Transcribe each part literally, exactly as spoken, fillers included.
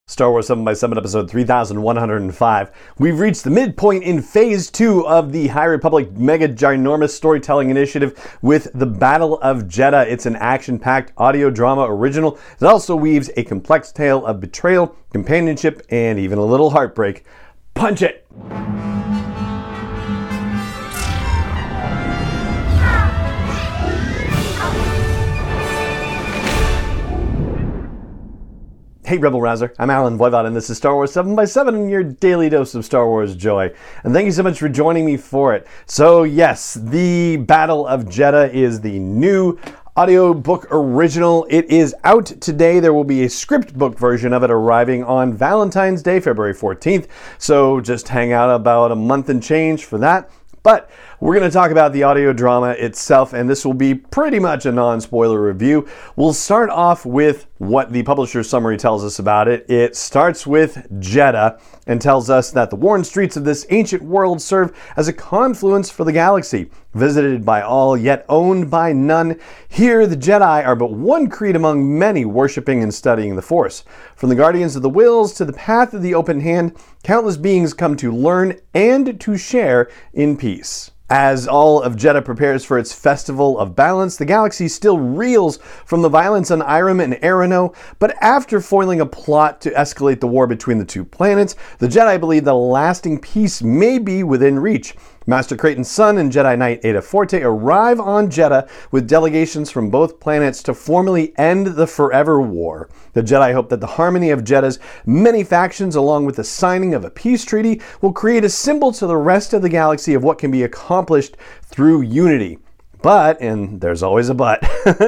Star Wars seven by seven episode three thousand one hundred five. We've reached the midpoint in phase two of the High Republic mega ginormous storytelling initiative with the Battle of Jedha. It's an action-packed audio drama original that also weaves a complex tale of betrayal, companionship, and even a little heartbreak. Punch it! Hey Rebel Rouser, I'm Alan Voivod and this is Star Wars seven by seven and your daily dose of Star Wars joy. And thank you so much for joining me for it. So yes, the Battle of Jedha is the new audiobook original. It is out today. There will be a script book version of it arriving on Valentine's Day, February fourteenth. So just hang out about a month and change for that. But we're going to talk about the audio drama itself, and this will be pretty much a non-spoiler review. We'll start off with what the publisher's summary tells us about it. It starts with Jedha and tells us that the worn streets of this ancient world serve as a confluence for the galaxy, visited by all yet owned by none. Here, the Jedi are but one creed among many worshipping and studying the Force. From the Guardians of the Whills to the Path of the Open Hand, countless beings come to learn and to share in peace. As all of Jedha prepares for its festival of balance, the galaxy still reels from the violence on Eiram and Arano, but after foiling a plot to escalate the war between the two planets, the Jedi believe that a lasting peace may be within reach. Master Creighton's son and Jedi Knight Ada Forte arrive on Jedha with delegations from both planets to formally end the Forever War. The Jedi hope that the harmony of Jedha's many factions, along with the signing of a peace treaty, will create a symbol to the rest of the galaxy of what can be accomplished through unity. But, and there's always a but,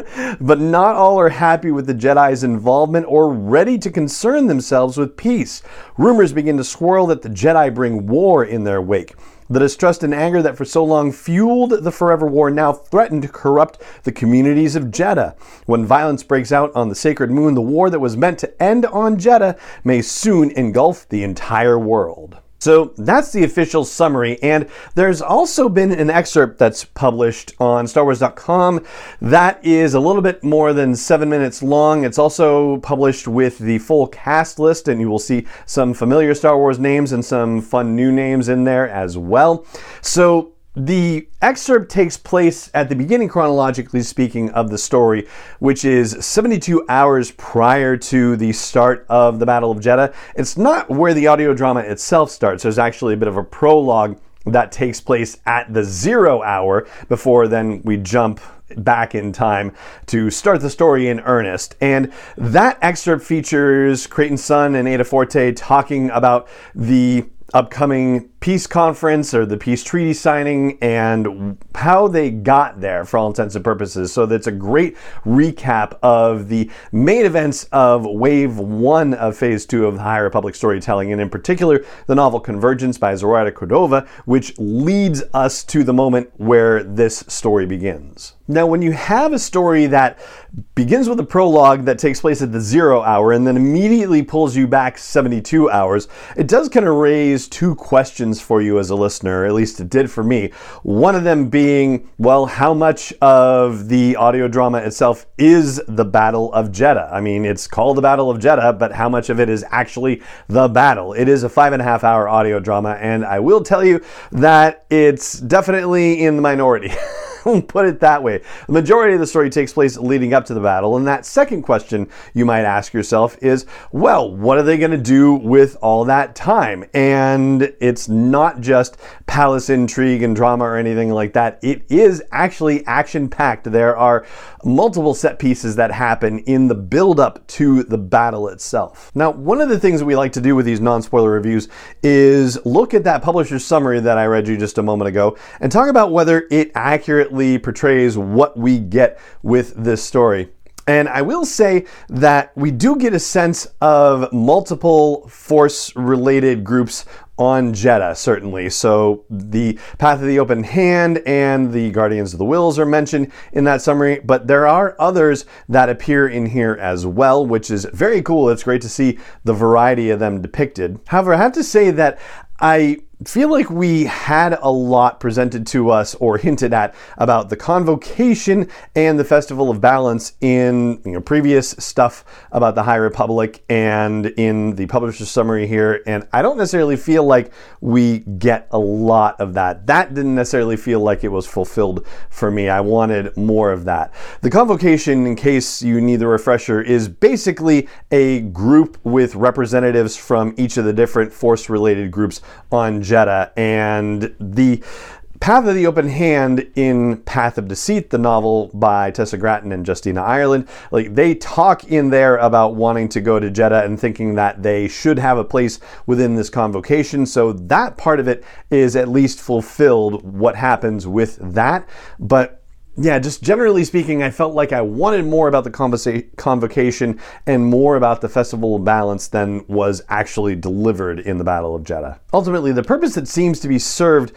but not all are happy with the Jedi's involvement or ready to concern themselves with peace. Rumors begin to swirl that the Jedi bring war in their wake. The distrust and anger that for so long fueled the Forever War now threaten to corrupt the communities of Jedha. When violence breaks out on the Sacred Moon, the war that was meant to end on Jedha may soon engulf the entire world. So that's the official summary, and there's also been an excerpt that's published on Star Wars dot com that is a little bit more than seven minutes long. It's also published with the full cast list, and you will see some familiar Star Wars names and some fun new names in there as well. So the excerpt takes place at the beginning, chronologically speaking, of the story, which is seventy-two hours prior to the start of the Battle of Jedha. It's not where the audio drama itself starts. There's actually a bit of a prologue that takes place at the zero hour before then we jump back in time to start the story in earnest. And that excerpt features Creighton's son and Ada Forte talking about the upcoming peace conference or the peace treaty signing and how they got there for all intents and purposes. So that's a great recap of the main events of wave one of phase two of the High Republic storytelling, and in particular the novel Convergence by Zoraida Cordova, which leads us to the moment where this story begins. Now, when you have a story that begins with a prologue that takes place at the zero hour and then immediately pulls you back seventy-two hours, it does kind of raise two questions for you as a listener, at least it did for me. One of them being, well, how much of the audio drama itself is the Battle of Jedha? I mean, it's called the Battle of Jedha, but how much of it is actually the battle? It is a five and a half hour audio drama, and I will tell you that it's definitely in the minority. Put it that way. The majority of the story takes place leading up to the battle, and that second question you might ask yourself is, well, what are they going to do with all that time? And it's not just palace intrigue and drama or anything like that. It is actually action-packed. There are multiple set pieces that happen in the build-up to the battle itself. Now, one of the things that we like to do with these non-spoiler reviews is look at that publisher's summary that I read you just a moment ago and talk about whether it accurately portrays what we get with this story. And I will say that we do get a sense of multiple Force-related groups on Jedha, certainly. So the Path of the Open Hand and the Guardians of the Whills are mentioned in that summary, but there are others that appear in here as well, which is very cool. It's great to see the variety of them depicted. However, I have to say that I feel like we had a lot presented to us or hinted at about the Convocation and the Festival of Balance in you know, previous stuff about the High Republic and in the publisher's summary here, and I don't necessarily feel like we get a lot of that. That didn't necessarily feel like it was fulfilled for me. I wanted more of that. The Convocation, in case you need the refresher, is basically a group with representatives from each of the different Force-related groups on Jedha, and the Path of the Open Hand in Path of Deceit, the novel by Tessa Gratton and Justina Ireland, like they talk in there about wanting to go to Jedha and thinking that they should have a place within this Convocation. So that part of it is at least fulfilled, what happens with that. But yeah, just generally speaking, I felt like I wanted more about the convoca- Convocation and more about the Festival of Balance than was actually delivered in the Battle of Jedha. Ultimately, the purpose that seems to be served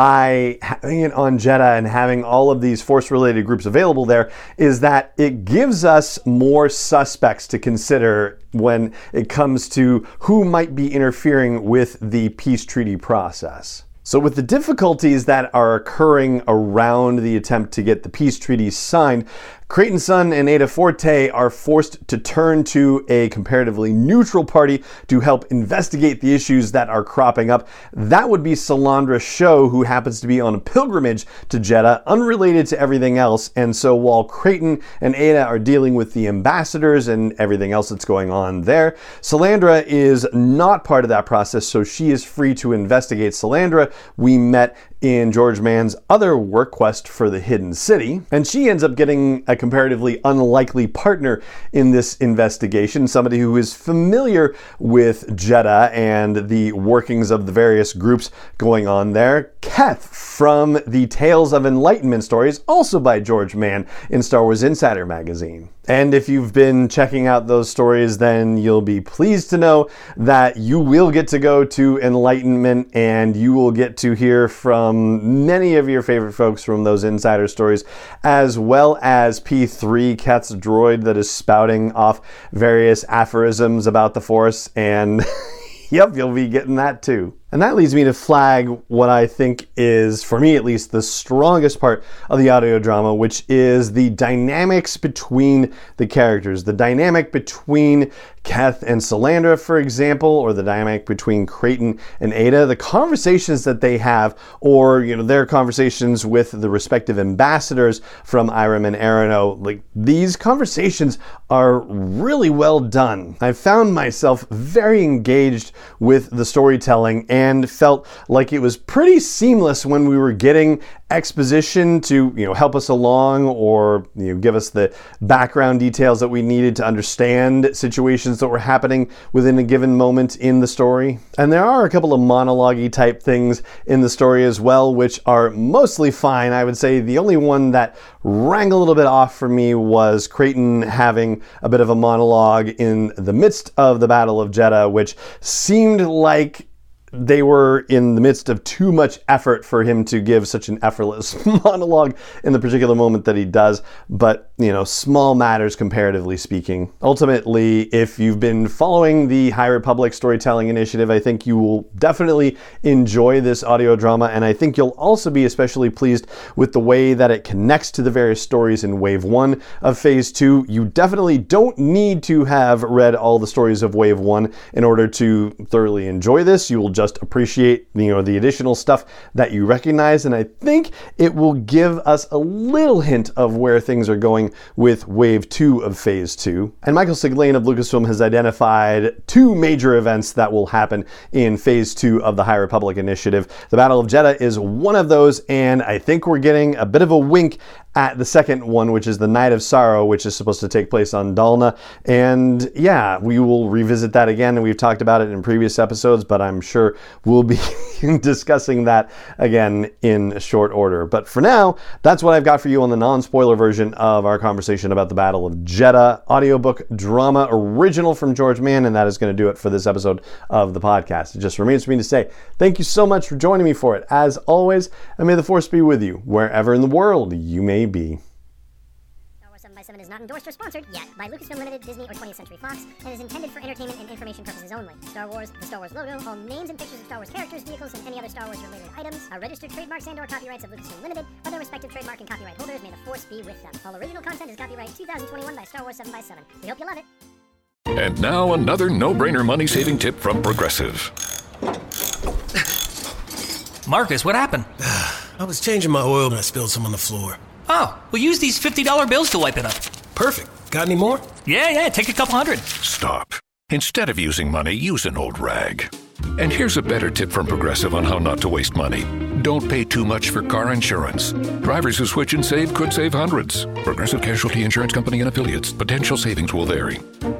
by having it on Jedha and having all of these Force-related groups available there is that it gives us more suspects to consider when it comes to who might be interfering with the peace treaty process. So with the difficulties that are occurring around the attempt to get the peace treaty signed, Creighton Sun and Ada Forte are forced to turn to a comparatively neutral party to help investigate the issues that are cropping up. That would be Salandra Sho, who happens to be on a pilgrimage to Jedha, unrelated to everything else. And so while Creighton and Ada are dealing with the ambassadors and everything else that's going on there, Salandra is not part of that process, so she is free to investigate. Salandra we met in George Mann's other work, Quest for the Hidden City, and she ends up getting a comparatively unlikely partner in this investigation, somebody who is familiar with Jedha and the workings of the various groups going on there, Keth from the Tales of Enlightenment stories, also by George Mann in Star Wars Insider magazine. And if you've been checking out those stories, then you'll be pleased to know that you will get to go to Enlightenment and you will get to hear from many of your favorite folks from those insider stories, as well as P three, Keth's droid that is spouting off various aphorisms about the Force, and yep, you'll be getting that too. And that leads me to flag what I think is, for me at least, the strongest part of the audio drama, which is the dynamics between the characters. The dynamic between Keth and Salandra, for example, or the dynamic between Creighton and Ada, the conversations that they have, or you know, their conversations with the respective ambassadors from Eiram and Arano, like these conversations are really well done. I found myself very engaged with the storytelling and and felt like it was pretty seamless when we were getting exposition to, you know, help us along or, you know, give us the background details that we needed to understand situations that were happening within a given moment in the story. And there are a couple of monologue-y type things in the story as well, which are mostly fine. I would say the only one that rang a little bit off for me was Creighton having a bit of a monologue in the midst of the Battle of Jedha, which seemed like they were in the midst of too much effort for him to give such an effortless monologue in the particular moment that he does. But, you know, small matters comparatively speaking. Ultimately, if you've been following the High Republic Storytelling Initiative, I think you will definitely enjoy this audio drama. And I think you'll also be especially pleased with the way that it connects to the various stories in Wave one of Phase two. You definitely don't need to have read all the stories of Wave one in order to thoroughly enjoy this. You will just Just appreciate, you know, the additional stuff that you recognize, and I think it will give us a little hint of where things are going with Wave two of Phase two. And Michael Siglain of Lucasfilm has identified two major events that will happen in Phase two of the High Republic Initiative. The Battle of Jedha is one of those, and I think we're getting a bit of a wink at the second one, which is the Night of Sorrow, which is supposed to take place on Dalna. And yeah, we will revisit that again, and we've talked about it in previous episodes, but I'm sure we'll be discussing that again in short order. But for now, that's what I've got for you on the non-spoiler version of our conversation about the Battle of Jedha, audiobook drama original from George Mann, and that is going to do it for this episode of the podcast. It just remains for me to say thank you so much for joining me for it, as always, and may the Force be with you wherever in the world you may be. by seven is not endorsed or sponsored yet by Lucasfilm Limited, Disney, or twentieth Century Fox, and is intended for entertainment and information purposes only. Star Wars, the Star Wars logo, all names and pictures of Star Wars characters, vehicles, and any other Star Wars-related items are registered trademarks and/or copyrights of Lucasfilm Limited, or their respective trademark and copyright holders. May the Force be with them. All original content is copyright two thousand twenty-one by Star Wars seven by seven. We hope you love it. And now another no-brainer money-saving tip from Progressive. Marcus, what happened? I was changing my oil and I spilled some on the floor. Oh, we'll use these fifty dollar bills to wipe it up. Perfect. Got any more? Yeah, yeah, take a couple hundred. Stop. Instead of using money, use an old rag. And here's a better tip from Progressive on how not to waste money. Don't pay too much for car insurance. Drivers who switch and save could save hundreds. Progressive Casualty Insurance Company and Affiliates. Potential savings will vary.